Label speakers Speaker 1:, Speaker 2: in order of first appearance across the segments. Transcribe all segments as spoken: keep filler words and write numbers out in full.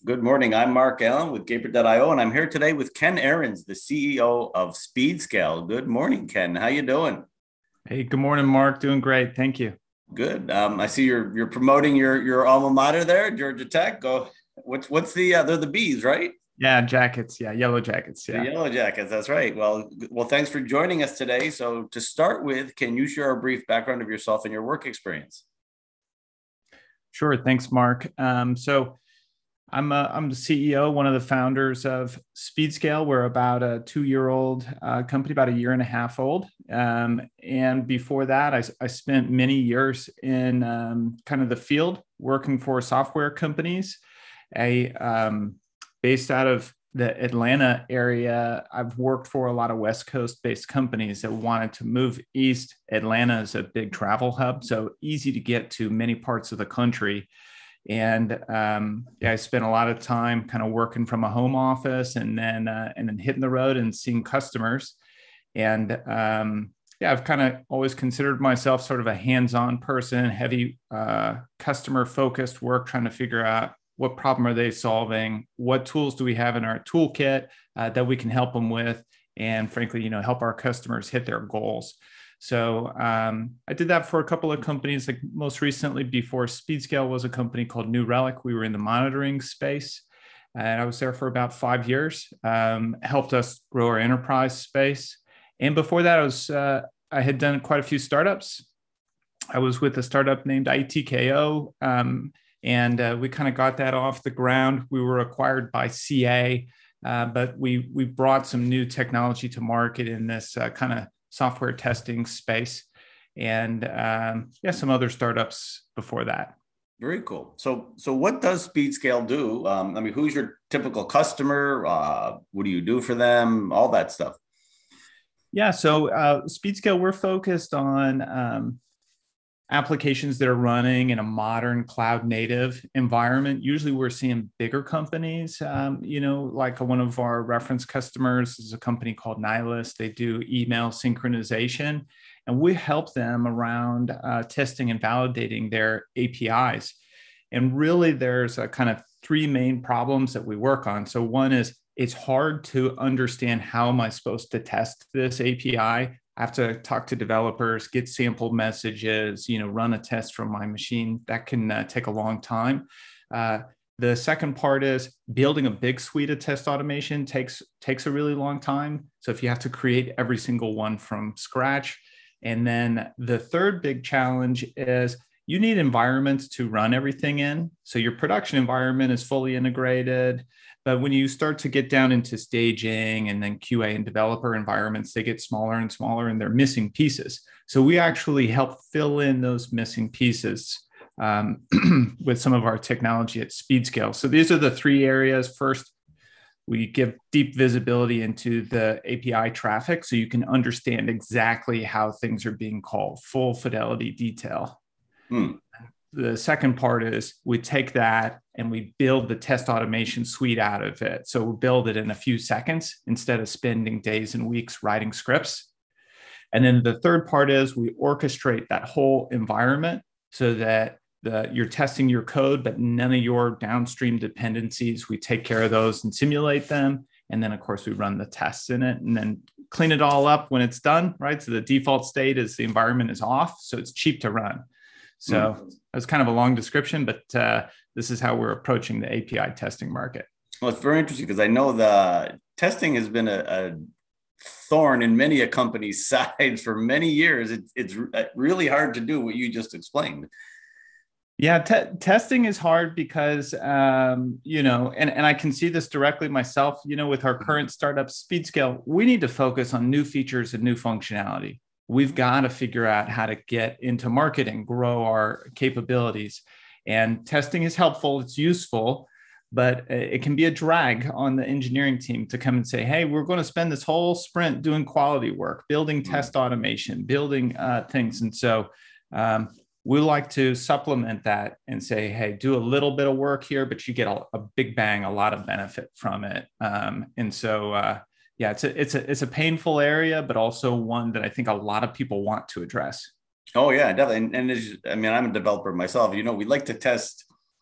Speaker 1: Good morning. I'm Mark Allen with Gaper dot io, and I'm here today with Ken Ahrens, the C E O of SpeedScale. Good morning, Ken. How you doing?
Speaker 2: Hey, good morning, Mark. Doing great. Thank you.
Speaker 1: Good. Um, I see you're you're promoting your your alma mater there, Georgia Tech. Go. What's what's the uh, they're the bees, right?
Speaker 2: Yeah, jackets. Yeah, yellow jackets.
Speaker 1: The
Speaker 2: Yeah.
Speaker 1: Yellow Jackets. That's right. Well, well, thanks for joining us today. So to start with, can you share a brief background of yourself and your work experience?
Speaker 2: Sure. Thanks, Mark. Um, so I'm a, I'm the C E O, one of the founders of SpeedScale. We're about a two-year-old uh, company, about a year and a half old. Um, and before that, I, I spent many years in um, kind of the field working for software companies. I um, based out of the Atlanta area. I've worked for a lot of West Coast based companies that wanted to move east. Atlanta is a big travel hub, so easy to get to many parts of the country. And um, yeah, I spent a lot of time kind of working from a home office and then uh, and then hitting the road and seeing customers. And um, yeah, I've kind of always considered myself sort of a hands-on person, heavy uh, customer-focused work, trying to figure out what problem are they solving, what tools do we have in our toolkit uh, that we can help them with, and frankly, you know, help our customers hit their goals. So um, I did that for a couple of companies. Like most recently, before SpeedScale, was a company called New Relic. We were in the monitoring space, and I was there for about five years. Um, helped us grow our enterprise space. And before that, I was uh, I had done quite a few startups. I was with a startup named I T K O, um, and uh, we kind of got that off the ground. We were acquired by C A, uh, but we we brought some new technology to market in this uh, kind of software testing space, and um, yeah, some other startups before that.
Speaker 1: Very cool. So, so what does SpeedScale do? Um, I mean, who's your typical customer? Uh, what do you do for them? All that stuff.
Speaker 2: Yeah, so uh, SpeedScale, we're focused on um, applications that are running in a modern cloud native environment. Usually we're seeing bigger companies, um, you know, like one of our reference customers is a company called Nihilist. They do email synchronization, and we help them around uh, testing and validating their A P Is. And really there's a kind of three main problems that we work on. So one is it's hard to understand how am I supposed to test this A P I. I have to talk to developers, get sample messages, you know, run a test from my machine. That can uh, take a long time. Uh, the second part is building a big suite of test automation takes takes a really long time. So if you have to create every single one from scratch. And then the third big challenge is you need environments to run everything in. So your production environment is fully integrated. But when you start to get down into staging and then Q A and developer environments, they get smaller and smaller and they're missing pieces. So we actually help fill in those missing pieces um, with some of our technology at SpeedScale. So these are the three areas. First, we give deep visibility into the A P I traffic so you can understand exactly how things are being called, full fidelity detail.
Speaker 1: Hmm.
Speaker 2: The second part is we take that and we build the test automation suite out of it. So we build it in a few seconds instead of spending days and weeks writing scripts. And then the third part is we orchestrate that whole environment so that the, you're testing your code, but none of your downstream dependencies. We take care of those and simulate them. And then, of course, we run the tests in it and then clean it all up when it's done, right? So the default state is the environment is off, so it's cheap to run. So
Speaker 1: Hmm.
Speaker 2: that's kind of a long description, but uh, this is how we're approaching the A P I testing market.
Speaker 1: Well, it's very interesting because I know the testing has been a, a thorn in many a company's sides for many years. It, it's really hard to do what you just explained.
Speaker 2: Yeah, te- testing is hard because, um, you know, and, and I can see this directly myself, you know, with our current startup SpeedScale, we need to focus on new features and new functionality. We've got to figure out how to get into market and grow our capabilities. And testing is helpful, it's useful, but it can be a drag on the engineering team to come and say, hey, we're going to spend this whole sprint doing quality work, building test automation, building uh, things. And so, um, we like to supplement that and say, hey, do a little bit of work here, but you get a, a big bang, a lot of benefit from it. Um, and so, uh, yeah, it's a, it's a, it's a painful area, but also one that I think a lot of people want to address.
Speaker 1: Oh yeah, definitely. And, and as, I mean, I'm a developer myself. You know, we like to test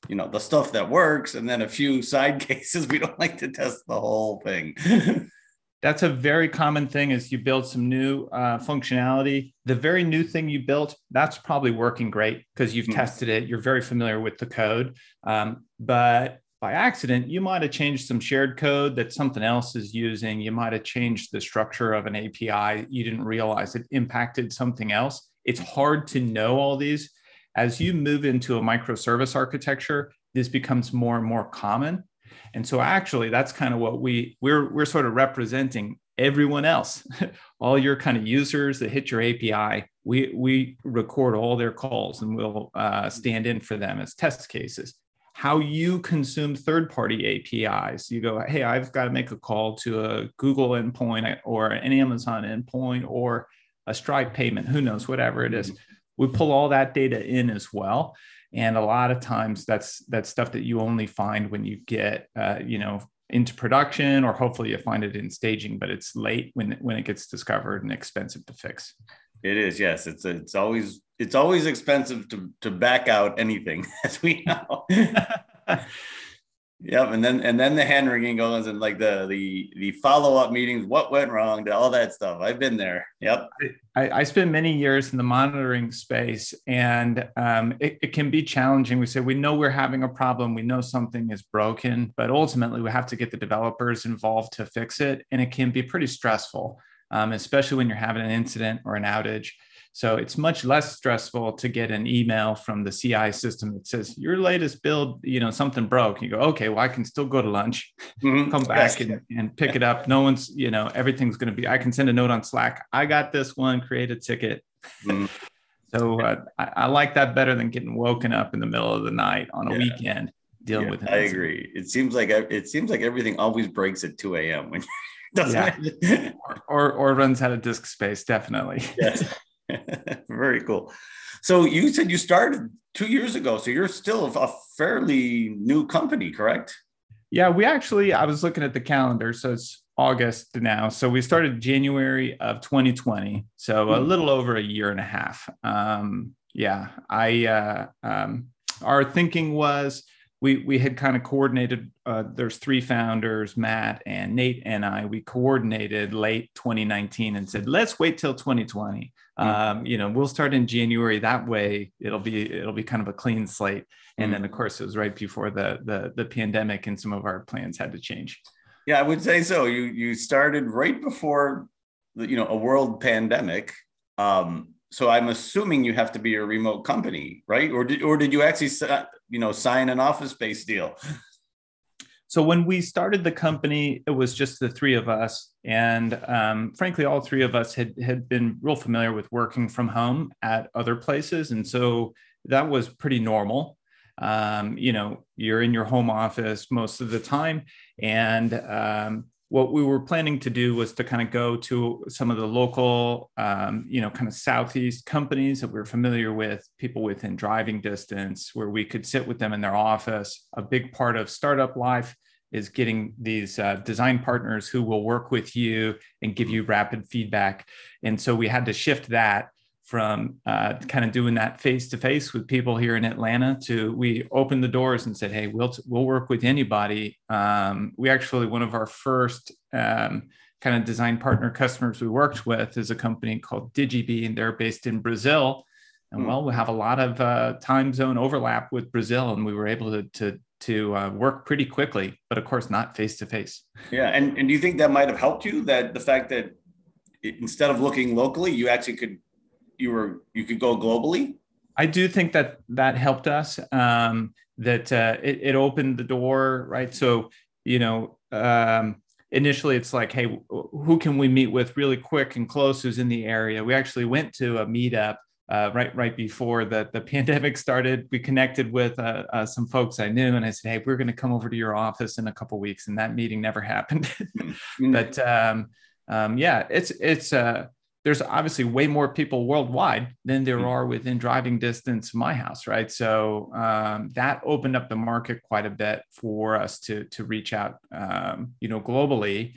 Speaker 1: you know, the stuff that works, and then a few side cases. We don't like to test the whole thing.
Speaker 2: That's a very common thing is you build some new uh, functionality. The very new thing you built, that's probably working great because you've mm-hmm. tested it. You're very familiar with the code. Um, but by accident, you might have changed some shared code that something else is using. You might have changed the structure of an A P I. You didn't realize it impacted something else. It's hard to know all these. As you move into a microservice architecture, this becomes more and more common. And so actually, that's kind of what we, we're, we're sort of representing everyone else, all your kind of users that hit your A P I. We, we record all their calls and we'll uh, stand in for them as test cases. How you consume third-party A P Is. You go, hey, I've got to make a call to a Google endpoint or an Amazon endpoint or a Stripe payment, who knows, whatever it is. We pull all that data in as well. And a lot of times that's that's stuff that you only find when you get, uh, you know, into production, or hopefully you find it in staging, but it's late when, when it gets discovered and expensive to fix.
Speaker 1: It is, yes. It's it's always it's always expensive to to back out anything, as we know. Yep, and then and then the hand wringing goes, and like the the the follow up meetings, what went wrong, all that stuff. I've been there. Yep.
Speaker 2: I, I spent many years in the monitoring space, and um, it, it can be challenging. We say we know we're having a problem, we know something is broken, but ultimately we have to get the developers involved to fix it, and it can be pretty stressful, um, especially when you're having an incident or an outage. So it's much less stressful to get an email from the C I system that says your latest build, you know, something broke. You go, okay, well, I can still go to lunch, mm-hmm. come back yes. and, and pick it up. No one's, you know, everything's going to be, I can send a note on Slack. I got this one, create a ticket. Mm-hmm. So uh, I, I like that better than getting woken up in the middle of the night on a yeah. weekend dealing
Speaker 1: yeah,
Speaker 2: with it.
Speaker 1: I agree. It seems like, it seems like everything always breaks at two a.m. when doesn't
Speaker 2: yeah. it? or, or runs out of disk space. Definitely.
Speaker 1: Yes. Very cool. So you said you started two years ago, so you're still a fairly new company, correct?
Speaker 2: Yeah, we actually, I was looking at the calendar, so it's August now. So we started January of twenty twenty, so mm-hmm. a little over a year and a half. Um, yeah, I uh, um, our thinking was we we had kind of coordinated. Uh, there's three founders, Matt and Nate and I. We coordinated late twenty nineteen and said, let's wait till twenty twenty. Um, you know, we'll start in January. That way, it'll be it'll be kind of a clean slate. And mm-hmm. then, of course, it was right before the, the the pandemic, and some of our plans had to change.
Speaker 1: Yeah, I would say so. You you started right before, the, you know, a world pandemic. Um, so I'm assuming you have to be a remote company, right? Or did or did you actually, you know, sign an office space deal?
Speaker 2: So when we started the company, it was just the three of us. And um, frankly, all three of us had, had been real familiar with working from home at other places. And so that was pretty normal. Um, you know, you're in your home office most of the time. And um, what we were planning to do was to kind of go to some of the local, um, you know, kind of Southeast companies that we're familiar with, people within driving distance, where we could sit with them in their office. A big part of startup life is getting these uh, design partners who will work with you and give you rapid feedback. And so we had to shift that from uh, kind of doing that face-to-face with people here in Atlanta to we opened the doors and said, hey, we'll, we'll work with anybody. Um, we actually, one of our first um, kind of design partner customers we worked with is a company called Digibee, and they're based in Brazil. And well, we have a lot of uh, time zone overlap with Brazil, and we were able to, to to uh, work pretty quickly, but of course not face-to-face.
Speaker 1: Yeah, and, and do you think that might have helped you, that the fact that it, instead of looking locally, you actually could, you were, you could go globally?
Speaker 2: I do think that that helped us, um, that uh, it, it opened the door, right? So, you know, um, initially it's like, hey, who can we meet with really quick and close who's in the area? We actually went to a meetup Uh, right, right before the, the pandemic started. We connected with uh, uh, some folks I knew, and I said, "Hey, we're going to come over to your office in a couple of weeks." And that meeting never happened. Mm-hmm. But um, um, yeah, it's it's uh, there's obviously way more people worldwide than there mm-hmm. are within driving distance of my house, right? So um, that opened up the market quite a bit for us to to reach out, um, you know, globally.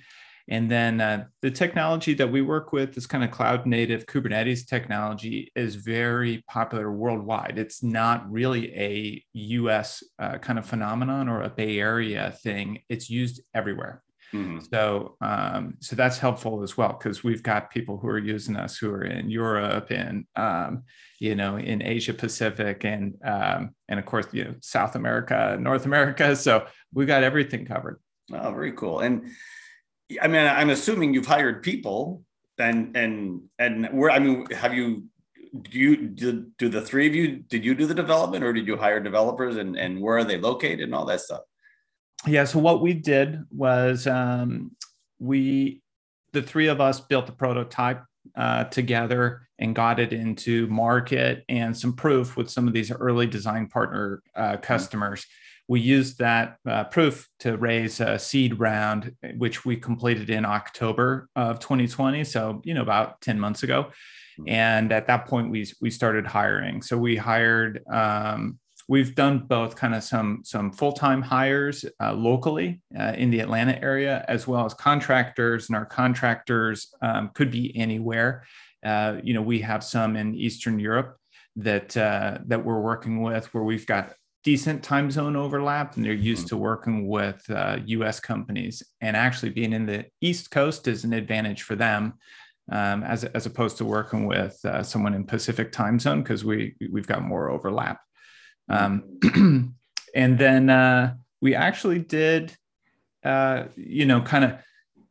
Speaker 2: And then uh, the technology that we work with, this kind of cloud native Kubernetes technology, is very popular worldwide. It's not really a U S uh, kind of phenomenon or a Bay Area thing. It's used everywhere. Mm-hmm. So, um, so that's helpful as well, because we've got people who are using us who are in Europe and, um, you know, in Asia Pacific and, um, and of course, you know, South America, North America. So we've got everything covered.
Speaker 1: Oh, very cool. And I mean, I'm assuming you've hired people and, and, and where, I mean, have you, do you, do, do the three of you, did you do the development or did you hire developers, and, and where are they located and all that stuff?
Speaker 2: Yeah. So what we did was um, we, the three of us built the prototype uh, together and got it into market and some proof with some of these early design partner uh, customers. Mm-hmm. We used that uh, proof to raise a seed round, which we completed in October of twenty twenty. So, you know, about ten months ago. Mm-hmm. And at that point, we, we started hiring. So we hired, um, we've done both kind of some, some full-time hires uh, locally uh, in the Atlanta area, as well as contractors, and our contractors um, could be anywhere. Uh, you know, we have some in Eastern Europe that, uh, that we're working with, where we've got decent time zone overlap, and they're used to working with uh, U S companies. And actually being in the East Coast is an advantage for them, um, as, as opposed to working with uh, someone in Pacific time zone, because we, we've got more overlap. Um, and then uh, we actually did, uh, you know, kind of,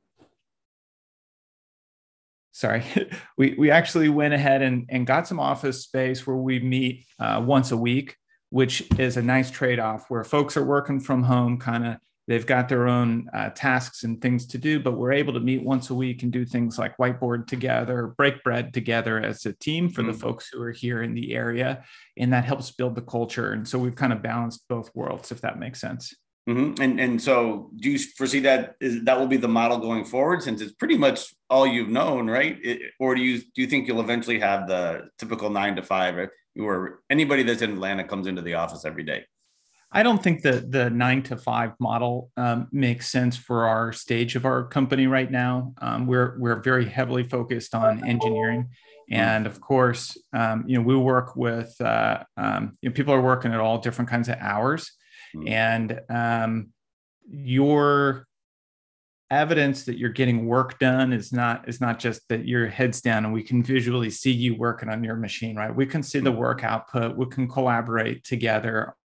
Speaker 2: sorry, we, we actually went ahead and, and got some office space where we meet uh, once a week, which is a nice trade-off, where folks are working from home, kind of, they've got their own uh, tasks and things to do, but we're able to meet once a week and do things like whiteboard together, break bread together as a team for mm-hmm. the folks who are here in the area. And that helps build the culture. And so we've kind of balanced both worlds, if that makes sense.
Speaker 1: Mm-hmm. And, and so do you foresee that is, that will be the model going forward, since it's pretty much all you've known, right? It, or do you, do you think you'll eventually have the typical nine to five, right? Where anybody that's in Atlanta comes into the office every day?
Speaker 2: I don't think that the nine to five model um, makes sense for our stage of our company right now. Um, we're we're very heavily focused on engineering, and of course, um, you know, we work with uh, um, you know, people are working at all different kinds of hours, mm-hmm. and um, your evidence that you're getting work done is not is not just that your head's down and we can visually see you working on your machine, right? We can see the work output. We can collaborate together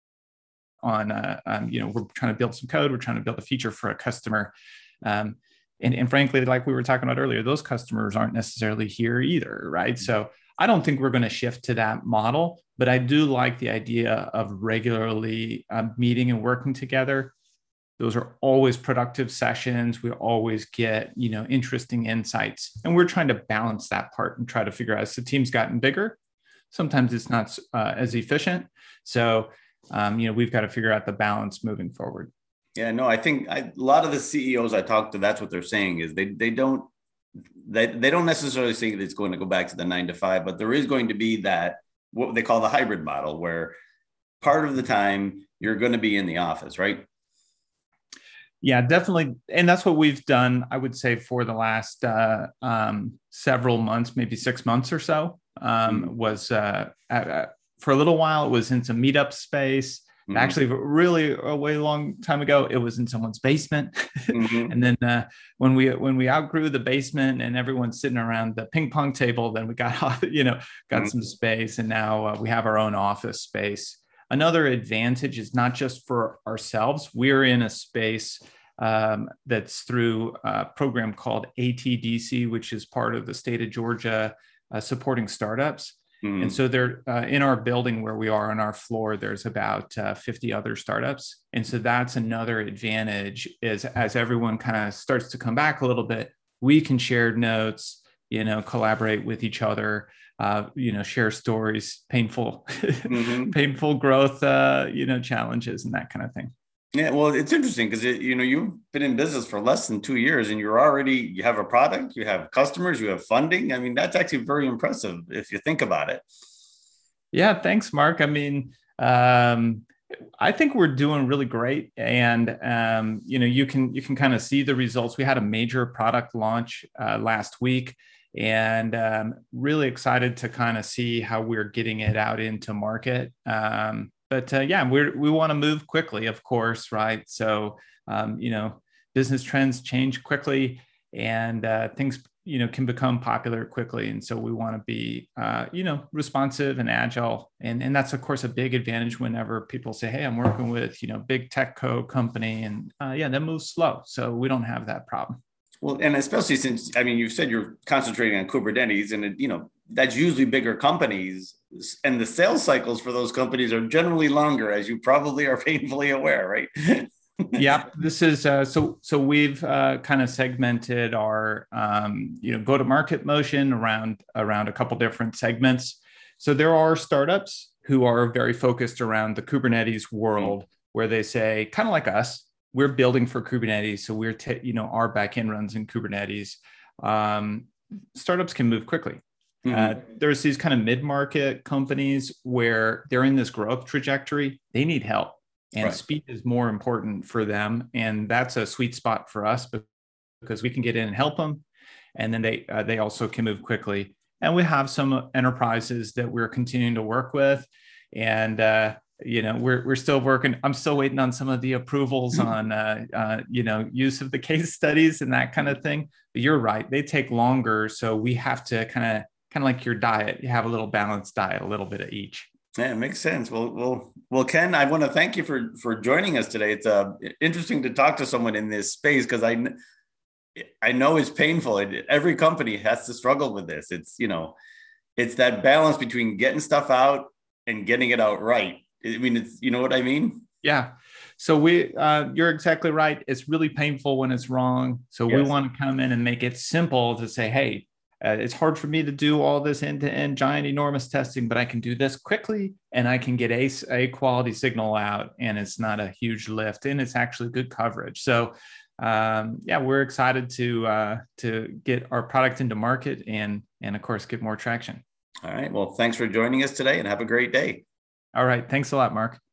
Speaker 2: on, uh, um, you know, we're trying to build some code, we're trying to build a feature for a customer. Um, and, and frankly, like we were talking about earlier, those customers aren't necessarily here either, right? So I don't think we're going to shift to that model, but I do like the idea of regularly uh, meeting and working together. Those are always productive sessions. We always get, you know, interesting insights, and we're trying to balance that part and try to figure out, as the team's gotten bigger, sometimes it's not uh, as efficient. So Um, you know, we've got to figure out the balance moving forward.
Speaker 1: Yeah, no, I think I, a lot of the C E Os I talk to, that's what they're saying, is they they don't they, they don't necessarily think that it's going to go back to the nine to five, but there is going to be that, what they call the hybrid model, where part of the time you're going to be in the office, right?
Speaker 2: Yeah, definitely. And that's what we've done, I would say, for the last uh, um, several months, maybe six months or so, um, mm-hmm. was uh, at, at, for a little while, it was in some meetup space. Mm-hmm. Actually, really a way long time ago, it was in someone's basement. Mm-hmm. And then uh, when we when we outgrew the basement and everyone's sitting around the ping pong table, then we got off, you know, got mm-hmm. some space, and now uh, we have our own office space. Another advantage is not just for ourselves. We're in a space um, that's through a program called A T D C, which is part of the state of Georgia uh, supporting startups. Mm-hmm. And so they're uh, in our building where we are on our floor, there's about uh, fifty other startups. And so that's another advantage, is as everyone kind of starts to come back a little bit, we can share notes, you know, collaborate with each other, uh, you know, share stories, painful, mm-hmm. painful growth, uh, you know, challenges and that kind of thing.
Speaker 1: Yeah, well, it's interesting because, you know, you've been in business for less than two years and you're already, you have a product, you have customers, you have funding. I mean, that's actually very impressive if you think about it.
Speaker 2: Yeah, thanks, Mark. I mean, um, I think we're doing really great, and um, you know, you can you can kind of see the results. We had a major product launch uh, last week, and um, really excited to kind of see how we're getting it out into market. Um, but uh, yeah, we we want to move quickly, of course, right? So um, you know, business trends change quickly, and uh, things you know can become popular quickly, and so we want to be uh, you know responsive and agile, and and that's of course a big advantage whenever people say, hey, I'm working with you know big tech co company, and uh, yeah, that moves slow, so we don't have that problem.
Speaker 1: Well, and especially since, I mean, you said you're concentrating on Kubernetes, and it, you know that's usually bigger companies, and the sales cycles for those companies are generally longer, as you probably are painfully aware, right?
Speaker 2: Yeah, this is uh, so. So we've uh, kind of segmented our um, you know go to market motion around around a couple different segments. So there are startups who are very focused around the Kubernetes world, where they say, kind of like us, we're building for Kubernetes, so we're t- you know our backend runs in Kubernetes. Um, Startups can move quickly.
Speaker 1: Mm-hmm.
Speaker 2: Uh, there's these kind of mid-market companies where they're in this growth trajectory. They need help, and
Speaker 1: Right.
Speaker 2: speed is more important for them. And that's a sweet spot for us because we can get in and help them. And then they uh, they also can move quickly. And we have some enterprises that we're continuing to work with. And uh, you know, we're we're still working. I'm still waiting on some of the approvals on uh, uh, you know use of the case studies and that kind of thing. But you're right; they take longer, so we have to kind of kind of like your diet. You have a little balanced diet, a little bit of each.
Speaker 1: Yeah, it makes sense. Well, well, well, Ken, I want to thank you for for joining us today. It's uh, interesting to talk to someone in this space because I I know it's painful. Every company has to struggle with this. It's you know, it's that balance between getting stuff out and getting it out right. I mean, it's you know what I mean?
Speaker 2: Yeah. So we, uh, you're exactly right. It's really painful when it's wrong. So we
Speaker 1: Yes.
Speaker 2: want to come in and make it simple to say, hey, uh, it's hard for me to do all this end-to-end giant enormous testing, but I can do this quickly and I can get a, a quality signal out, and it's not a huge lift, and it's actually good coverage. So um, yeah, we're excited to uh, to get our product into market and and of course get more traction.
Speaker 1: All right. Well, thanks for joining us today, and have a great day.
Speaker 2: All right. Thanks a lot, Mark.